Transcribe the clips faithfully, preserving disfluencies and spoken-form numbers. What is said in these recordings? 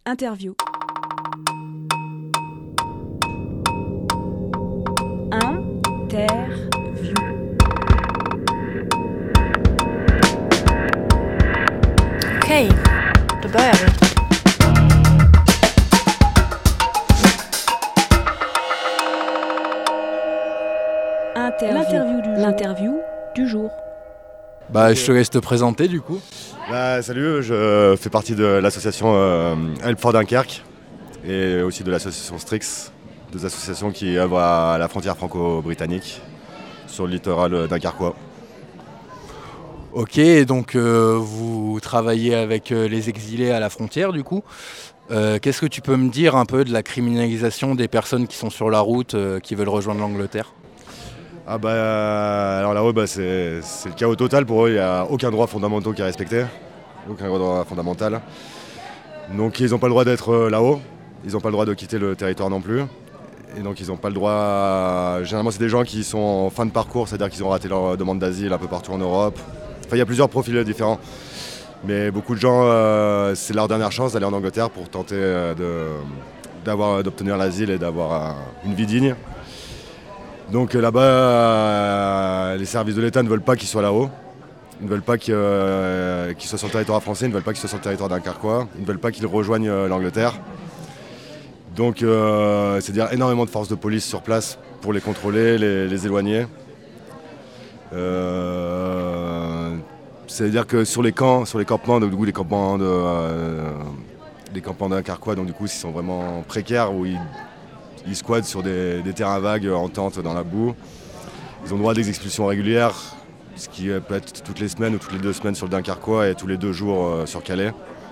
Interview. Interview. Okej, då börjar vi. Interview. L'interview du jour. L'interview du jour. Bah, je te laisse te présenter du coup. Bah, salut, je fais partie de l'association euh, Help for Dunkerque et aussi de l'association Strix, deux associations qui œuvrent à la frontière franco-britannique sur le littoral dunkerquois. Ok, donc euh, vous travaillez avec euh, les exilés à la frontière du coup. Euh, qu'est-ce que tu peux me dire un peu de la criminalisation des personnes qui sont sur la route, euh, qui veulent rejoindre l'Angleterre ? Ah bah, euh, alors là-haut, bah, c'est, c'est le chaos total pour eux, il n'y a aucun droit fondamental qui est respecté, aucun droit fondamental. Donc ils n'ont pas le droit d'être euh, là-haut, ils n'ont pas le droit de quitter le territoire non plus. Et donc ils n'ont pas le droit, à... généralement c'est des gens qui sont en fin de parcours, c'est-à-dire qu'ils ont raté leur demande d'asile un peu partout en Europe. Enfin il y a plusieurs profils différents. Mais beaucoup de gens, euh, c'est leur dernière chance d'aller en Angleterre pour tenter euh, de, d'avoir, d'obtenir l'asile et d'avoir euh, une vie digne. Donc euh, là-bas, euh, les services de l'État ne veulent pas qu'ils soient là-haut. Ils ne veulent pas qu'ils, euh, qu'ils soient sur le territoire français, ils ne veulent pas qu'ils soient sur le territoire dunkerquois. Ils ne veulent pas qu'ils rejoignent euh, l'Angleterre. Donc euh, c'est-à-dire énormément de forces de police sur place pour les contrôler, les, les éloigner. Euh, c'est-à-dire que sur les camps, sur les campements, donc, du coup, les campements de, euh, les campements dunkerquois, donc du coup, ils sont vraiment précaires où ils Ils squattent sur des, des terrains vagues en tente dans la boue. Ils ont droit à des expulsions régulières, ce qui peut être toutes les semaines ou toutes les deux semaines sur le Dunkerquois et tous les deux jours euh, sur Calais.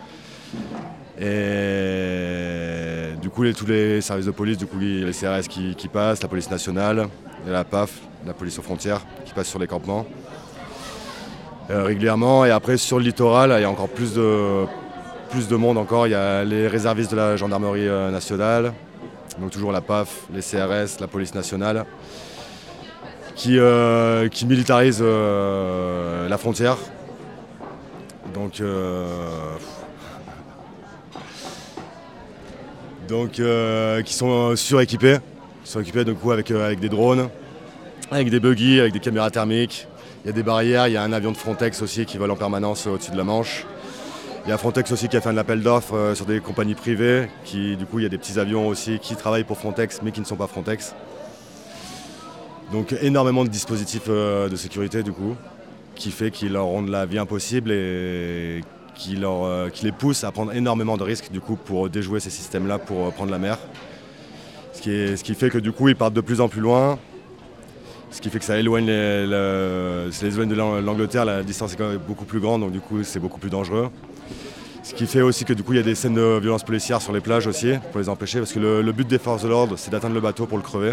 Et du coup, les, tous les services de police, du coup, les C R S qui, qui passent, la police nationale, et la P A F, la police aux frontières, qui passe sur les campements euh, régulièrement. Et après, sur le littoral, il y a encore plus de, plus de monde encore. Il y a les réservistes de la gendarmerie euh, nationale. Donc toujours la P A F, les C R S, la police nationale, qui, euh, qui militarisent euh, la frontière. Donc, euh, donc euh, qui sont suréquipés, qui sont équipés du coup avec, euh, avec des drones, avec des buggy, avec des caméras thermiques. Il y a des barrières, il y a un avion de Frontex aussi qui vole en permanence au-dessus de la Manche. Il y a Frontex aussi qui a fait un appel d'offres euh, sur des compagnies privées, qui du coup il y a des petits avions aussi qui travaillent pour Frontex mais qui ne sont pas Frontex. Donc énormément de dispositifs euh, de sécurité du coup, qui fait qu'ils leur rendent la vie impossible et qui, leur, euh, qui les poussent à prendre énormément de risques du coup pour déjouer ces systèmes-là pour euh, prendre la mer. Ce qui, est, ce qui fait que du coup ils partent de plus en plus loin. Ce qui fait que ça éloigne, les, le, ça les éloigne de l'Angleterre, la distance est quand même beaucoup plus grande, donc du coup c'est beaucoup plus dangereux. Ce qui fait aussi que du coup il y a des scènes de violence policière sur les plages aussi, pour les empêcher, parce que le, le but des forces de l'ordre c'est d'atteindre le bateau pour le crever.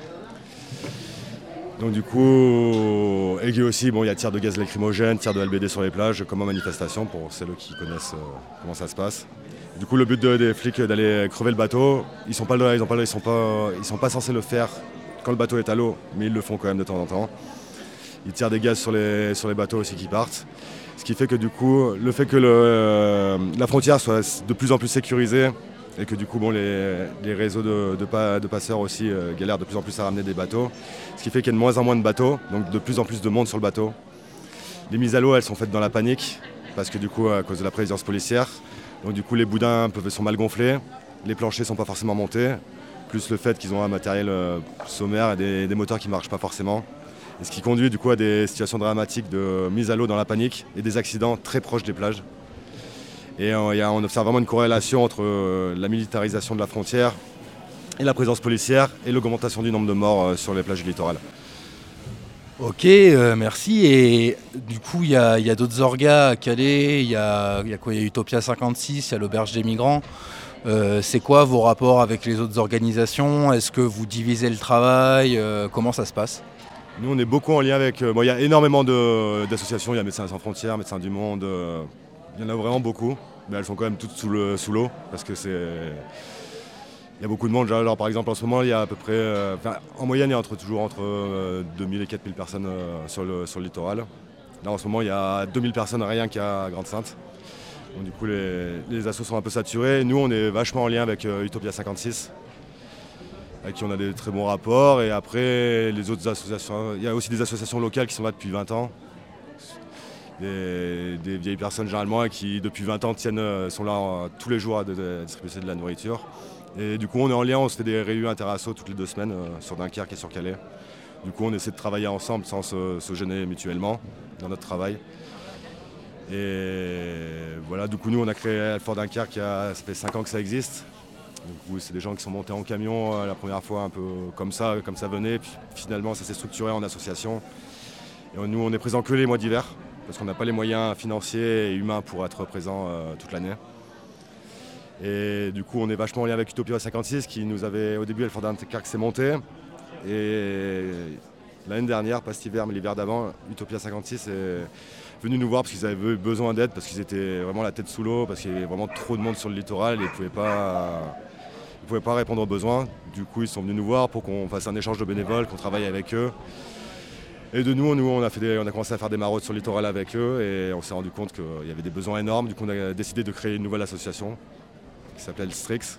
Donc du coup, et aussi bon, il y a tir de gaz lacrymogène, tir de L B D sur les plages, comme en manifestation, pour celles qui connaissent euh, comment ça se passe. Du coup le but de, des flics d'aller crever le bateau, ils sont pas là, ils ont pas là, ils sont pas, ils sont pas censés le faire quand le bateau est à l'eau, mais ils le font quand même de temps en temps. Ils tirent des gaz sur les, sur les bateaux aussi qui partent. Ce qui fait que du coup, le fait que le, euh, la frontière soit de plus en plus sécurisée et que du coup bon, les, les réseaux de, de, pas, de passeurs aussi euh, galèrent de plus en plus à ramener des bateaux. Ce qui fait qu'il y a de moins en moins de bateaux, donc de plus en plus de monde sur le bateau. Les mises à l'eau, elles sont faites dans la panique, parce que du coup, à cause de la présence policière, donc du coup les boudins peuvent, sont mal gonflés, les planchers ne sont pas forcément montés, plus le fait qu'ils ont un matériel euh, sommaire et des, des moteurs qui ne marchent pas forcément. Et ce qui conduit du coup à des situations dramatiques de mise à l'eau dans la panique et des accidents très proches des plages. Et euh, y a, on observe vraiment une corrélation entre euh, la militarisation de la frontière et la présence policière et l'augmentation du nombre de morts euh, sur les plages du littoral. Ok, euh, merci. Et du coup, il y a, y a d'autres orgas à Calais, il y a, y a quoi ? Il y a Utopia cinquante-six, il y a l'Auberge des Migrants. Euh, c'est quoi vos rapports avec les autres organisations ? Est-ce que vous divisez le travail ? euh, Comment ça se passe ? Nous, on est beaucoup en lien avec... Euh, bon, il y a énormément de, d'associations, il y a Médecins sans frontières, Médecins du Monde, euh, il y en a vraiment beaucoup, mais elles sont quand même toutes sous, le, sous l'eau, parce que c'est... Il y a beaucoup de monde. Alors, par exemple, en ce moment, il y a à peu près... Euh, en moyenne, il y a entre, toujours entre euh, deux mille et quatre mille personnes euh, sur, le, sur le littoral. Là, en ce moment, il y a deux mille personnes rien qu'à Grande-Sainte. Donc, du coup, les, les assos sont un peu saturés. Nous, on est vachement en lien avec euh, Utopia cinquante-six, avec qui on a des très bons rapports. Et après, les autres associations, il y a aussi des associations locales qui sont là depuis vingt ans. Des, des vieilles personnes généralement qui, depuis vingt ans, tiennent, sont là euh, tous les jours à, de, à distribuer de la nourriture. Et du coup, on est en lien, on se fait des réunions inter-assos toutes les deux semaines euh, sur Dunkerque et sur Calais. Du coup, on essaie de travailler ensemble sans se, se gêner mutuellement dans notre travail. Et voilà, du coup, nous, on a créé Alfort Dunkerque, ça fait cinq ans que ça existe. Du coup, c'est des gens qui sont montés en camion euh, la première fois, un peu comme ça, comme ça venait. Puis finalement, ça s'est structuré en association. Et nous, on est présents que les mois d'hiver, parce qu'on n'a pas les moyens financiers et humains pour être présents euh, toute l'année. Et du coup, on est vachement en lien avec Utopia cinquante-six, qui nous avait, au début, Alfort Dunkerque s'est monté. Et l'année dernière, pas cet hiver, mais l'hiver d'avant, Utopia cinquante-six est venu nous voir parce qu'ils avaient besoin d'aide, parce qu'ils étaient vraiment la tête sous l'eau, parce qu'il y avait vraiment trop de monde sur le littoral et ils ne pouvaient pas, ils pouvaient pas répondre aux besoins. Du coup, ils sont venus nous voir pour qu'on fasse un échange de bénévoles, qu'on travaille avec eux. Et de nous, nous on, a fait des, on a commencé à faire des maraudes sur le littoral avec eux et on s'est rendu compte qu'il y avait des besoins énormes. Du coup, on a décidé de créer une nouvelle association qui s'appelait le Strix.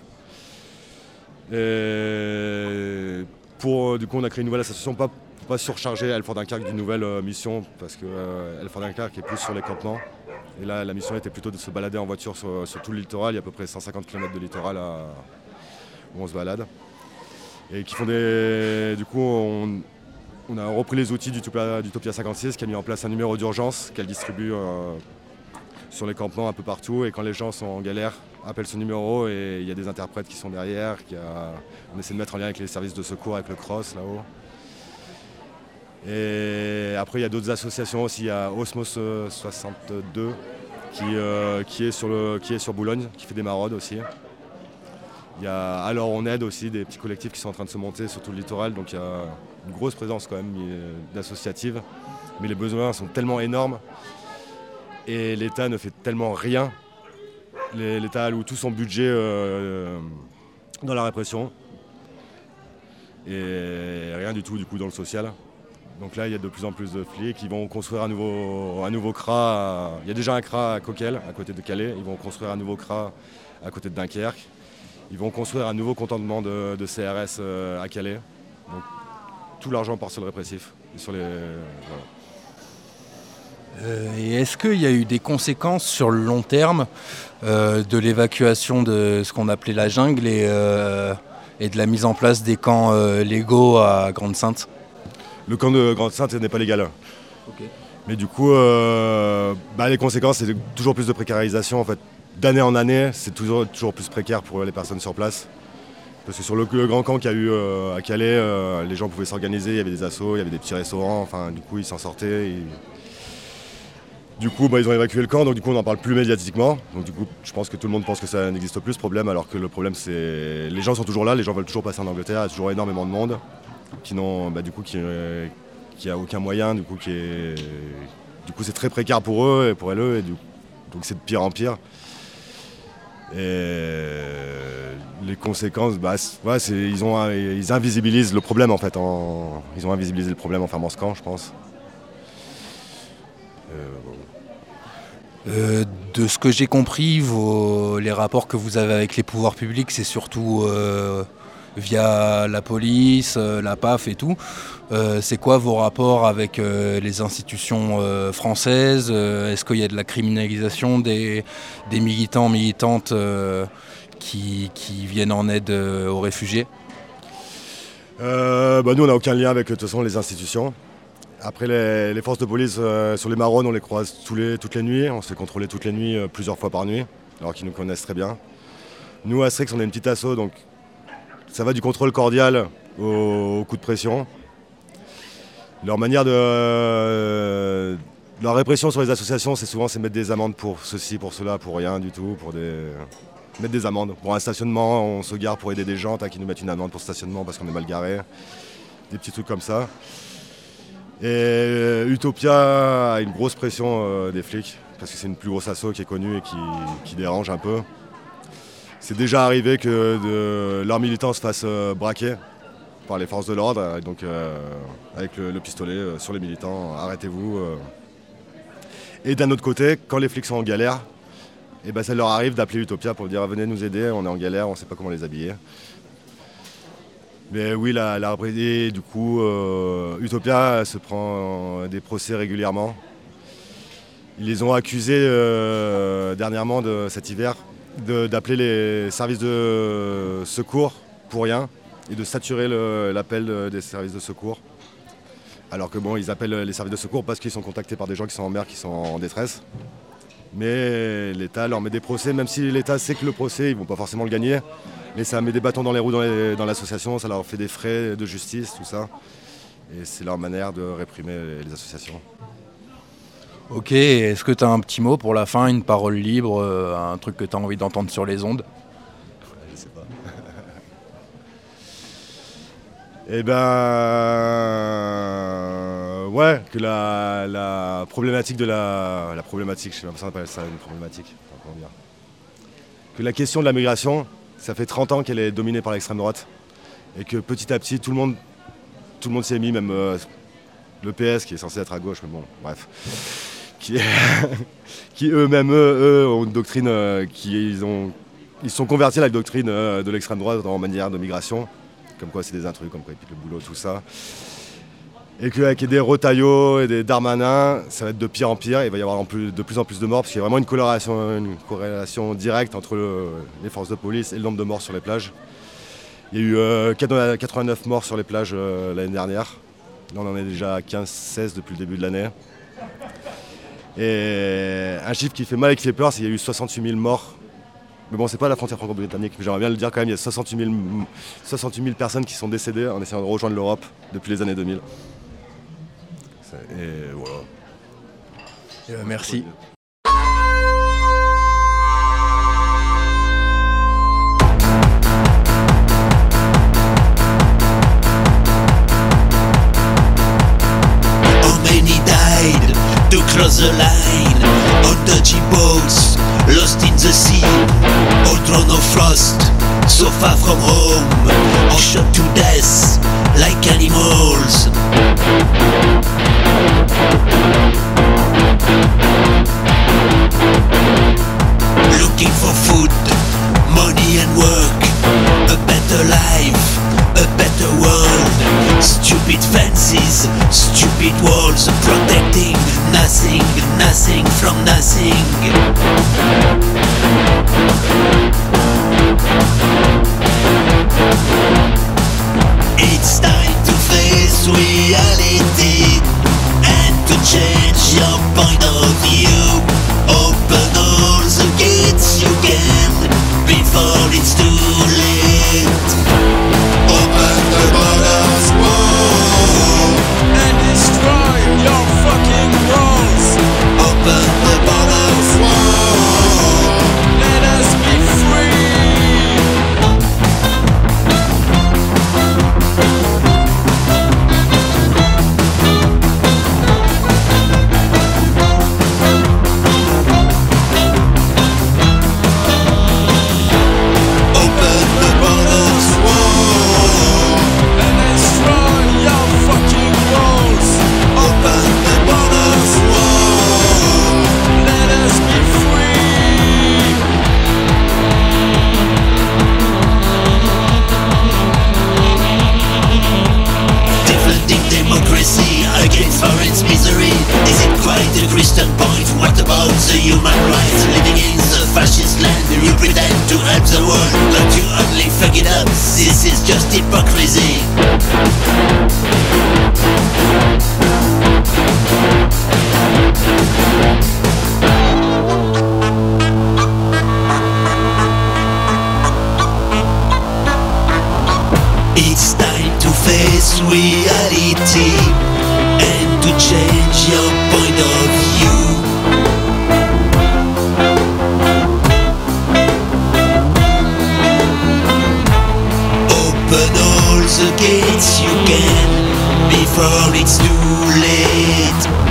Et pour, du coup, on a créé une nouvelle association, pas pour pas surcharger Alfort Dunkerque d'une nouvelle euh, mission, parce que euh, Alfort Dunkerque est plus sur les campements. Et là, la mission était plutôt de se balader en voiture sur, sur tout le littoral. Il y a à peu près cent cinquante kilomètres de littoral à, où on se balade. Et qui font des. Du coup, on, on a repris les outils d'Utopia, d'Utopia cinquante-six, qui a mis en place un numéro d'urgence qu'elle distribue euh, sur les campements un peu partout. Et quand les gens sont en galère, appellent ce numéro et il y a des interprètes qui sont derrière. Qui a, on essaie de mettre en lien avec les services de secours, avec le cross là-haut. Et après, il y a d'autres associations aussi. Il y a Osmos soixante-deux qui, euh, qui, est sur le, qui est sur Boulogne, qui fait des maraudes aussi. Il y a Alors on aide aussi, des petits collectifs qui sont en train de se monter sur tout le littoral. Donc il y a une grosse présence quand même d'associatives. Mais les besoins sont tellement énormes et l'État ne fait tellement rien. L'État alloue tout son budget euh, dans la répression et rien du tout du coup dans le social. Donc là, il y a de plus en plus de flics. Ils vont construire un nouveau, un nouveau C R A. Il y a déjà un C R A à Coquel, à côté de Calais. Ils vont construire un nouveau C R A à côté de Dunkerque. Ils vont construire un nouveau cantonnement de, de C R S à Calais. Donc tout l'argent part sur le répressif. Et sur les, voilà. Euh, et est-ce qu'il y a eu des conséquences sur le long terme euh, de l'évacuation de ce qu'on appelait la jungle et, euh, et de la mise en place des camps euh, légaux à Grande-Synthe ? Le camp de Grande-Synthe n'est pas légal. Okay. Mais du coup, euh, bah, les conséquences, c'est toujours plus de précarisation. En fait. D'année en année, c'est toujours, toujours plus précaire pour les personnes sur place. Parce que sur le, le grand camp qu'il y a eu euh, à Calais, euh, les gens pouvaient s'organiser, il y avait des assos, il y avait des petits restaurants, enfin, du coup, ils s'en sortaient. Ils... Du coup, bah, ils ont évacué le camp, donc du coup, on n'en parle plus médiatiquement. Donc du coup, je pense que tout le monde pense que ça n'existe plus, ce problème, alors que le problème, c'est... Les gens sont toujours là, les gens veulent toujours passer en Angleterre, il y a toujours énormément de monde. Qui n'ont, bah, du coup, qui, euh, qui a aucun moyen, du coup, qui est, du coup, c'est très précaire pour eux et pour eux, et du, donc c'est de pire en pire. Et les conséquences, bah, ouais, c'est, ils, ont, ils invisibilisent le problème en fait, en, ils ont invisibilisé le problème en fermant ce camp, je pense. Euh, bon. euh, de ce que j'ai compris, vos, les rapports que vous avez avec les pouvoirs publics, c'est surtout euh, via la police, euh, la P A F et tout. Euh, c'est quoi vos rapports avec euh, les institutions euh, françaises ? euh, Est-ce qu'il y a de la criminalisation des, des militants, militantes euh, qui, qui viennent en aide euh, aux réfugiés ? euh, bah Nous, on n'a aucun lien avec de toute façon, les institutions. Après, les, les forces de police euh, sur les maraudes, on les croise tous les, toutes les nuits. On se fait contrôler toutes les nuits, euh, plusieurs fois par nuit, alors qu'ils nous connaissent très bien. Nous, à Strix, on est une petite asso, donc ça va du contrôle cordial au, au coup de pression. Leur manière de... Euh, leur répression sur les associations, c'est souvent c'est mettre des amendes pour ceci, pour cela, pour rien du tout, pour des... Mettre des amendes. Pour un stationnement, on se gare pour aider des gens, qui nous mettent une amende pour stationnement parce qu'on est mal garé. Des petits trucs comme ça. Et euh, Utopia a une grosse pression euh, des flics, parce que c'est une plus grosse asso qui est connue et qui, qui dérange un peu. C'est déjà arrivé que de, leurs militants se fassent euh, braquer par les forces de l'ordre, donc euh, avec le, le pistolet euh, sur les militants, arrêtez-vous. Euh. Et d'un autre côté, quand les flics sont en galère, et ben ça leur arrive d'appeler Utopia pour dire venez nous aider, on est en galère, on ne sait pas comment les habiller. Mais oui, la, la et du coup, euh, Utopia se prend des procès régulièrement. Ils les ont accusés euh, dernièrement de cet hiver de, d'appeler les services de secours pour rien et de saturer le, l'appel des services de secours. Alors que bon, ils appellent les services de secours parce qu'ils sont contactés par des gens qui sont en mer, qui sont en détresse. Mais l'État leur met des procès, même si l'État sait que le procès, ils ne vont pas forcément le gagner. Mais ça met des bâtons dans les roues dans, les, dans l'association, ça leur fait des frais de justice, tout ça. Et c'est leur manière de réprimer les, les associations. Ok, est-ce que tu as un petit mot pour la fin, une parole libre, euh, un truc que tu as envie d'entendre sur les ondes? Je sais pas. Eh ben... Ouais, que la, la problématique de la... La problématique, je sais même pas si on appelle ça une problématique. Enfin, comment dire. Que la question de la migration, ça fait trente ans qu'elle est dominée par l'extrême droite. Et que petit à petit, tout le monde, tout le monde s'y est mis, même euh, le P S qui est censé être à gauche, mais bon, bref. Qui, qui eux-mêmes, eux, eux, ont une doctrine, euh, qui ils ont, ils sont convertis à la doctrine euh, de l'extrême droite en manière de migration. Comme quoi c'est des intrus, comme quoi ils piquent le boulot, tout ça. Et qu'avec des Retailleau et des Darmanin, ça va être de pire en pire. Il va y avoir en plus, de plus en plus de morts, parce qu'il y a vraiment une corrélation, une corrélation directe entre le, les forces de police et le nombre de morts sur les plages. Il y a eu euh, quatre-vingt-neuf morts sur les plages euh, l'année dernière. Là on en est déjà à quinze seize depuis le début de l'année. Et un chiffre qui fait mal et qui fait peur, c'est qu'il y a eu soixante-huit mille morts. Mais bon, c'est pas la frontière franco-britannique, mais j'aimerais bien le dire quand même, il y a soixante-huit mille personnes qui sont décédées en essayant de rejoindre l'Europe depuis les années deux mille. Et voilà. Et euh, merci. How many died to cross the line on dodgy boats, lost in the sea, all thrown of frost, so far from home, or shot to death like animals. Looking for food, money and work, a better life, a better world. Stupid fences, stupid walls, protecting nothing, nothing from nothing. It's time to face reality and to change your point of view. Open all the gates you can before it's too late. Open the borders, whoa, and destroy your fucking walls. Open the borders, whoa, let us be free. It's time to face reality and to change your point of view. Open all the gates you can before it's too late.